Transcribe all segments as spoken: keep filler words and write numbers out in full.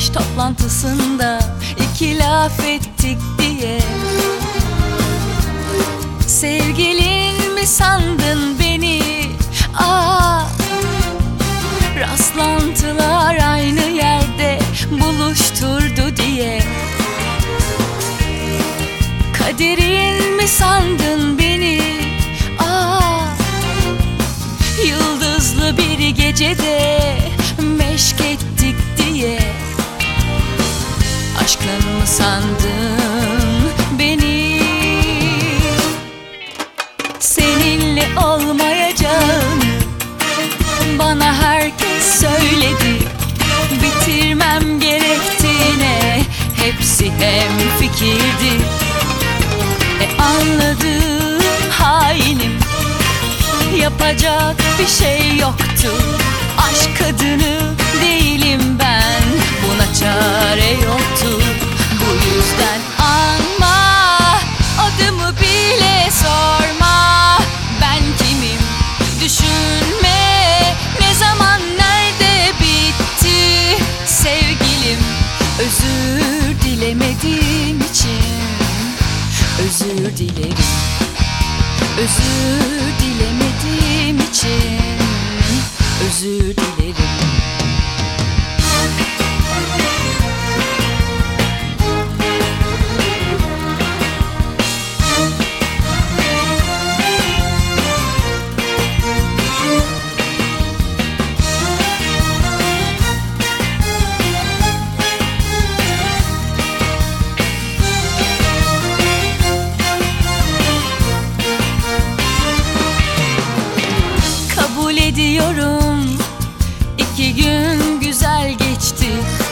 İş toplantısında iki laf ettik diye. Sevgilin mi sandın beni? Aa, rastlantılar aynı yerde buluşturdu diye. Kaderin mi sandın beni? Aa, yıldızlı bir gecede meşk ettik diye. Aşkın mı sandın beni? Seninle olmayacağını bana herkes söyledi. Bitirmem gerektiğine hepsi hemfikirdi. E anladım hainim, yapacak bir şey yoktu. Aşk kadını değilim ben, buna çare yoktu. Bu yüzden anma, adımı bile sorma. Ben kimim düşünme, ne zaman nerede bitti sevgilim. Özür dilemediğim için özür dilerim. Özür dilemediğim için özür dilerim. Kabul ediyorum, iki gün güzel geçti.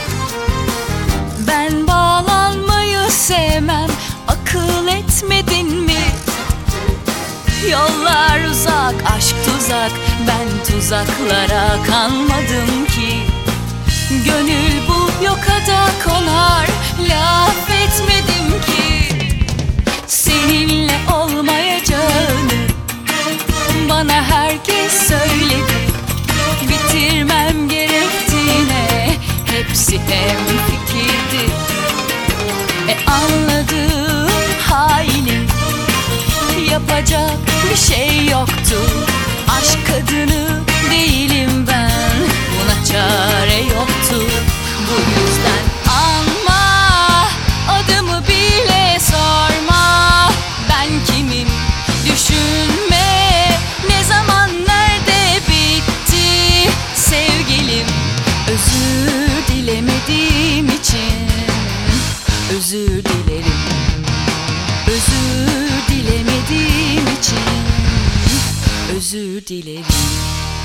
Ben bağlanmayı sevmem, akıl etmedin mi? Yollar uzak, aşk tuzak, ben tuzaklara kanmadım ki. Gönül bu yokada konar, laf etmedim ki. Seninle olmayacağını bana herkes söyledi. Bitirmem gerektiğine hepsi hemfikirdi. E anladım hainim, yapacak bir şey yoktu. Aşk kadını değilim ben, buna çare yoktu. Bu yüzden anma, adımı bile sorma. Ben kimim düşünme, ne zaman nerede bitti sevgilim. Özür dilemediğim için özür dilerim. Özür dilemediğim için özür dilerim.